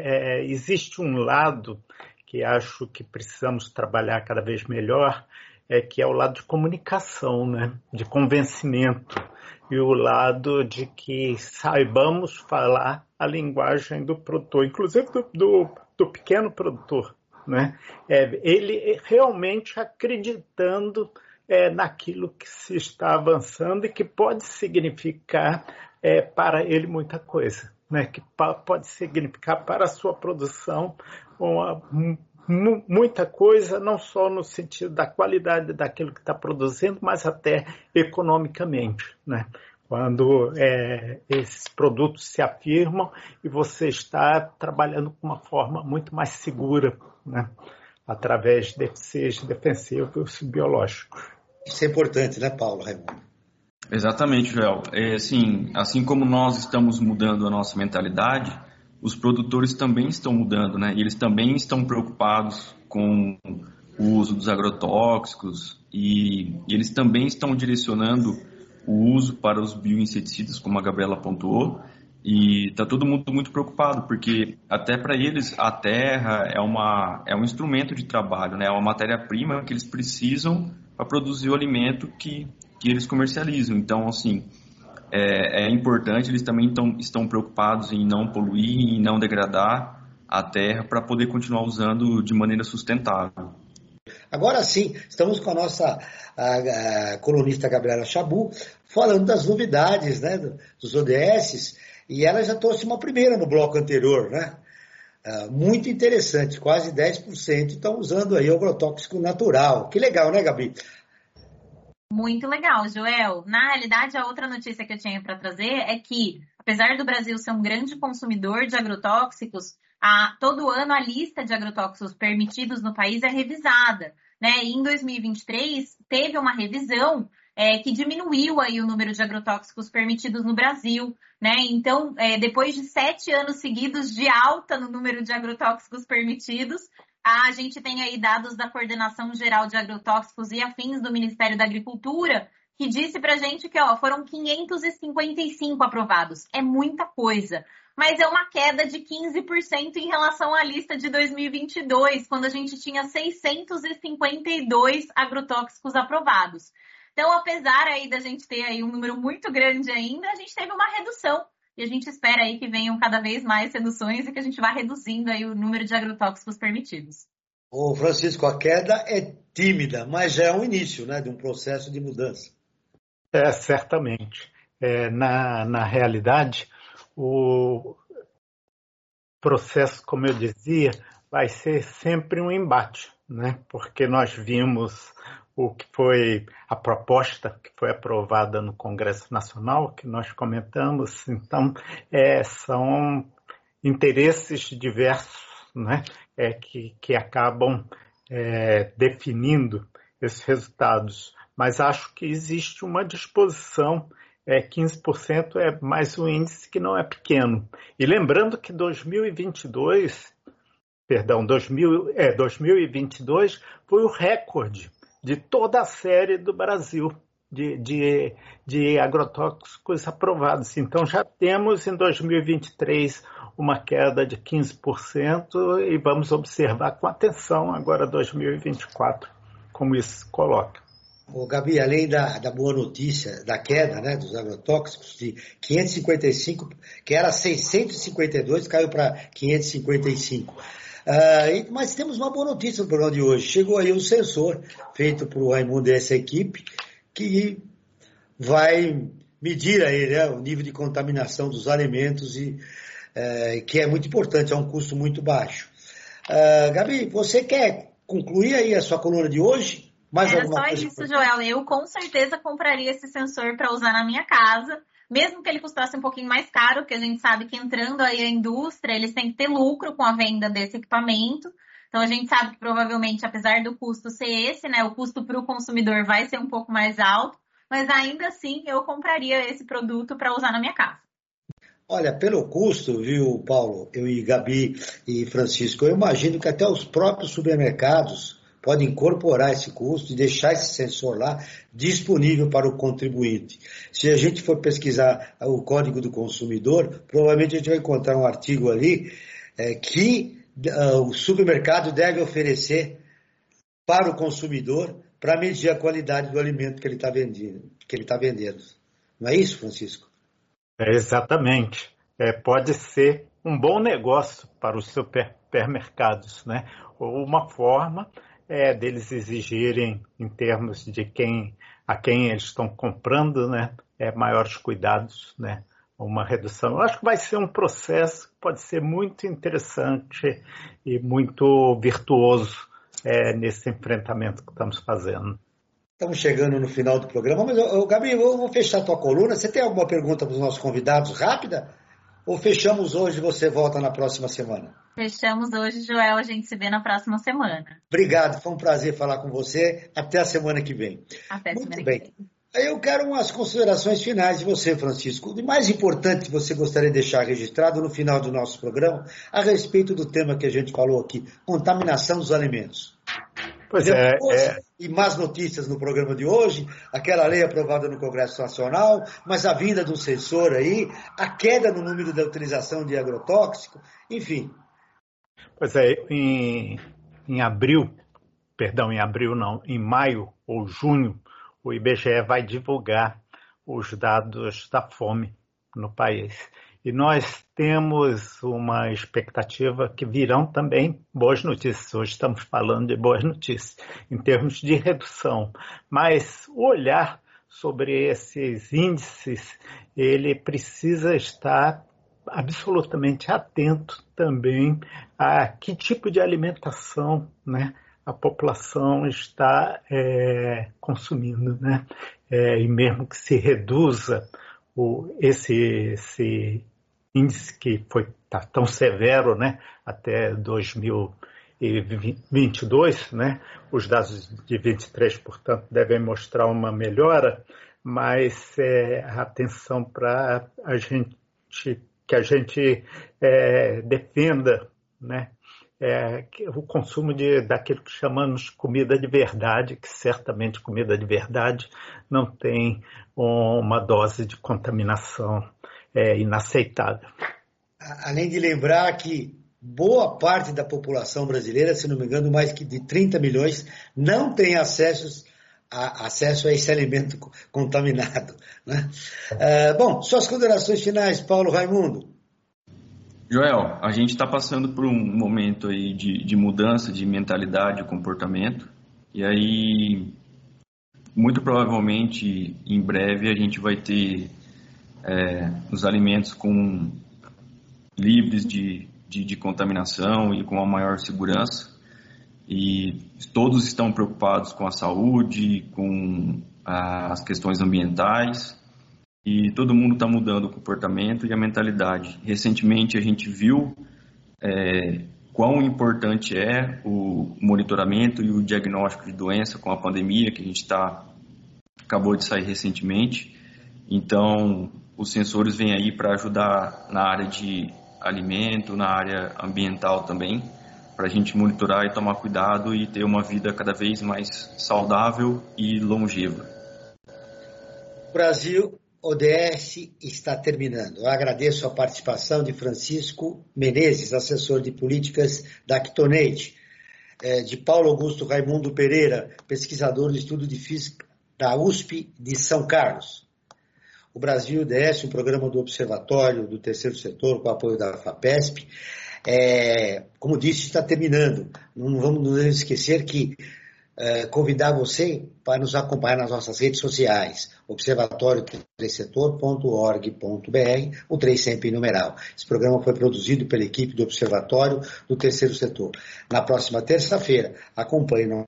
existe um lado que acho que precisamos trabalhar cada vez melhor, que é o lado de comunicação, né? De convencimento, e o lado de que saibamos falar a linguagem do produtor, inclusive do pequeno produtor, né? Ele realmente acreditando naquilo que se está avançando e que pode significar para ele muita coisa, né? Que pode significar para a sua produção muita coisa, não só no sentido da qualidade daquilo que está produzindo, mas até economicamente, né? Quando esses produtos se afirmam e você está trabalhando com uma forma muito mais segura, né? Através desses defensivos biológicos. Isso é importante, né, Paulo Raimundo? Exatamente, Joel. Assim como nós estamos mudando a nossa mentalidade, os produtores também estão mudando, né? E eles também estão preocupados com o uso dos agrotóxicos e eles também estão direcionando o uso para os bioinseticidas, como a Gabriela pontuou, e está todo mundo muito preocupado, porque até para eles a terra é um instrumento de trabalho, né? É uma matéria-prima que eles precisam para produzir o alimento que eles comercializam. Então, assim, é importante, eles também estão preocupados em não poluir, em não degradar a terra para poder continuar usando de maneira sustentável. Agora sim, estamos com a nossa colunista Gabriela Chabu, falando das novidades, né, dos ODS, e ela já trouxe uma primeira no bloco anterior, né? Muito interessante, quase 10% estão usando aí o agrotóxico natural. Que legal, né, Gabi? Muito legal, Joel. Na realidade, a outra notícia que eu tinha para trazer é que, apesar do Brasil ser um grande consumidor de agrotóxicos, todo ano a lista de agrotóxicos permitidos no país é revisada, né? E em 2023 teve uma revisão que diminuiu aí o número de agrotóxicos permitidos no Brasil, né? Então, depois de 7 anos seguidos de alta no número de agrotóxicos permitidos, a gente tem aí dados da Coordenação Geral de Agrotóxicos e Afins do Ministério da Agricultura, que disse para a gente que foram 555 aprovados. É muita coisa, mas é uma queda de 15% em relação à lista de 2022, quando a gente tinha 652 agrotóxicos aprovados. Então, apesar aí da gente ter aí um número muito grande ainda, a gente teve uma redução. E a gente espera aí que venham cada vez mais reduções e que a gente vá reduzindo aí o número de agrotóxicos permitidos. Ô Francisco, a queda é tímida, mas já é um início, né, de um processo de mudança. Certamente. Na realidade, o processo, como eu dizia, vai ser sempre um embate, né? Porque nós vimos o que foi a proposta que foi aprovada no Congresso Nacional, que nós comentamos. Então, são interesses diversos, né? Que acabam definindo esses resultados. Mas acho que existe uma disposição, 15% é mais um índice que não é pequeno. E lembrando que 2022 foi o recorde de toda a série do Brasil de agrotóxicos aprovados. Então já temos em 2023 uma queda de 15% e vamos observar com atenção agora 2024, como isso se coloca. Ô, Gabi, além da boa notícia da queda, né, dos agrotóxicos, de 555, que era 652, caiu para 555. Mas temos uma boa notícia no programa de hoje. Chegou aí um sensor feito por Raimundo e essa equipe, que vai medir aí, né, o nível de contaminação dos alimentos, que é muito importante, é um custo muito baixo. Gabi, você quer concluir aí a sua coluna de hoje? Era só isso, Joel. Eu com certeza compraria esse sensor para usar na minha casa, mesmo que ele custasse um pouquinho mais caro, porque a gente sabe que entrando aí a indústria, eles têm que ter lucro com a venda desse equipamento. Então a gente sabe que provavelmente, apesar do custo ser esse, né, o custo para o consumidor vai ser um pouco mais alto, mas ainda assim eu compraria esse produto para usar na minha casa. Olha, pelo custo, viu, Paulo, eu e Gabi e Francisco, eu imagino que até os próprios supermercados podem incorporar esse custo e deixar esse sensor lá disponível para o contribuinte. Se a gente for pesquisar o Código do Consumidor, provavelmente a gente vai encontrar um artigo ali que o supermercado deve oferecer para o consumidor para medir a qualidade do alimento que ele está vendendo. Não é isso, Francisco? Exatamente. Pode ser um bom negócio para os supermercados, né? Ou uma forma deles exigirem, em termos de a quem eles estão comprando, né, maiores cuidados, né, uma redução. Eu acho que vai ser um processo que pode ser muito interessante e muito virtuoso nesse enfrentamento que estamos fazendo. Estamos chegando no final do programa, mas, Gabi, eu vou fechar a tua coluna. Você tem alguma pergunta para os nossos convidados, rápida? Ou fechamos hoje e você volta na próxima semana? Fechamos hoje, Joel. A gente se vê na próxima semana. Obrigado, foi um prazer falar com você. Até a semana que vem. Até a semana que vem. Que vem. Eu quero umas considerações finais de você, Francisco. O mais importante que você gostaria de deixar registrado no final do nosso programa, a respeito do tema que a gente falou aqui, contaminação dos alimentos. Pois E más notícias no programa de hoje, aquela lei aprovada no Congresso Nacional, mas a vinda de um sensor aí, a queda no número da utilização de agrotóxico, enfim. Pois em maio ou junho, o IBGE vai divulgar os dados da fome no país. E nós temos uma expectativa que virão também boas notícias. Hoje estamos falando de boas notícias em termos de redução. Mas o olhar sobre esses índices, ele precisa estar absolutamente atento também a que tipo de alimentação, né, a população está consumindo, né? E mesmo que se reduza esse índice que tá tão severo, né, até 2022, né, os dados de 23, portanto, devem mostrar uma melhora, mas atenção para que a gente defenda, né, o consumo daquilo que chamamos comida de verdade, que certamente comida de verdade não tem uma dose de contaminação inaceitável. Além de lembrar que boa parte da população brasileira, se não me engano, mais que de 30 milhões, não tem acesso a esse alimento contaminado, né? Bom, suas considerações finais, Paulo Raimundo. Joel, a gente está passando por um momento aí de mudança de mentalidade e comportamento, e aí, muito provavelmente, em breve, a gente vai ter os alimentos livres de contaminação e com uma maior segurança, e todos estão preocupados com a saúde, com as questões ambientais, e todo mundo está mudando o comportamento e a mentalidade. Recentemente a gente viu quão importante é o monitoramento e o diagnóstico de doença com a pandemia, que a gente acabou de sair recentemente. Então, os sensores vêm aí para ajudar na área de alimento, na área ambiental também, para a gente monitorar e tomar cuidado e ter uma vida cada vez mais saudável e longeva. Brasil ODS está terminando. Eu agradeço a participação de Francisco Menezes, assessor de políticas da Actonate, de Paulo Augusto Raimundo Pereira, pesquisador do Estudo de Física da USP de São Carlos. O Brasil ODS, um programa do Observatório do Terceiro Setor, com apoio da FAPESP, como disse, está terminando. Não vamos nos esquecer que convidar você para nos acompanhar nas nossas redes sociais, observatório3setor.org.br, o 3 sempre em numeral. Esse programa foi produzido pela equipe do Observatório do Terceiro Setor. Na próxima terça-feira, acompanhe nosso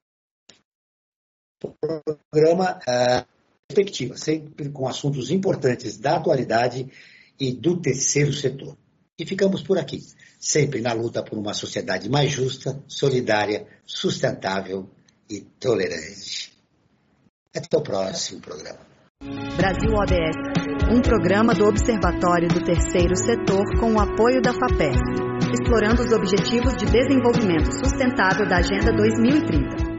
programa Perspectiva, sempre com assuntos importantes da atualidade e do terceiro setor. E ficamos por aqui, sempre na luta por uma sociedade mais justa, solidária, sustentável e tolerante. Até o próximo programa. Brasil ODS, um programa do Observatório do Terceiro Setor com o apoio da FAPESP, explorando os Objetivos de Desenvolvimento Sustentável da Agenda 2030.